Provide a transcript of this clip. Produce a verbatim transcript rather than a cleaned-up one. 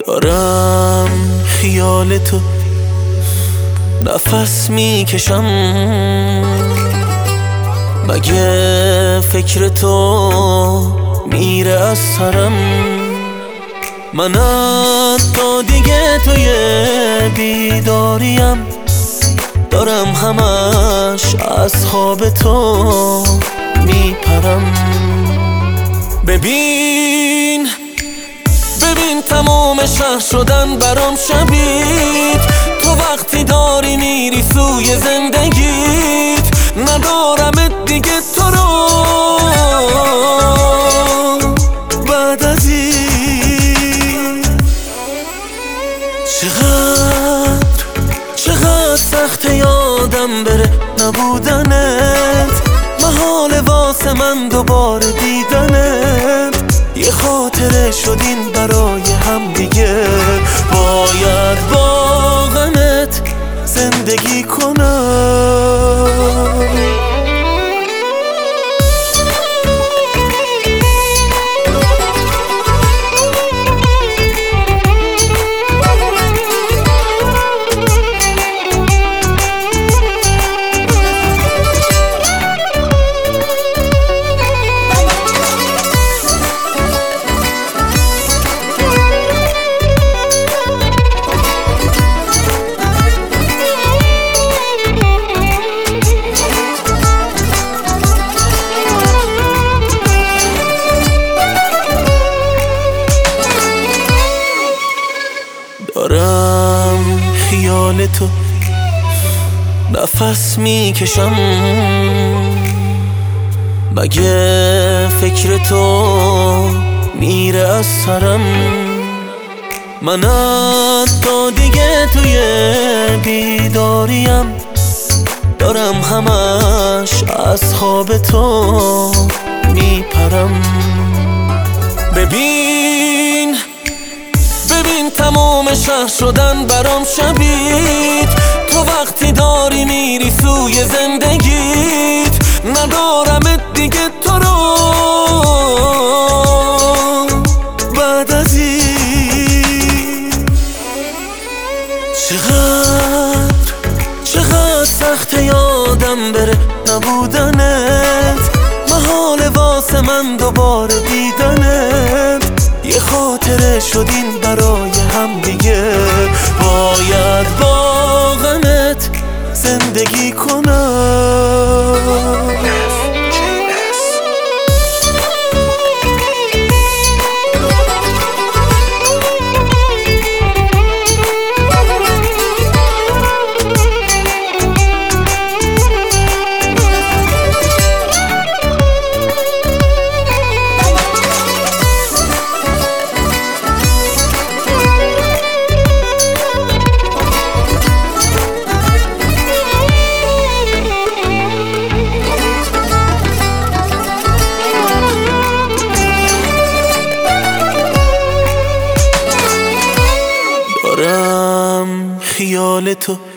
دارم خیال تو نفس میکشم، مگه فکر تو میره از سرم؟ من حتی دیگه توی بیداریم، دارم همش از خواب تو میپرم. ببین ببین تمام شهر شدن برام شبیت، تو وقتی داری میری سوی زندگیت، ندارمت دیگه تو رو بعد از این. چقدر چقدر سخت یادم بره نبودنت، محال واسه من دوباره دیدنت. یه خاطره شدین برای هم دیگه، باید با غمت زندگی کنم. دارم خیال تو نفس میکشم، مگه فکر تو میره از سرم؟ من حتی دیگه توی بیداریم، دارم همش از خواب تو میپرم. ببین ببین تمام شهر شدن برام شبیت، تو وقتی داری میری سوی زندگیت، ندارمت دیگه تو رو بعد از این. چقدر چقدر سخت یادم بره نبودنت، محال واسه من دوباره دیدنت. یه خاطره شدین برای هم دیگه، باید با غمت زندگی کنم. دارم خیال تو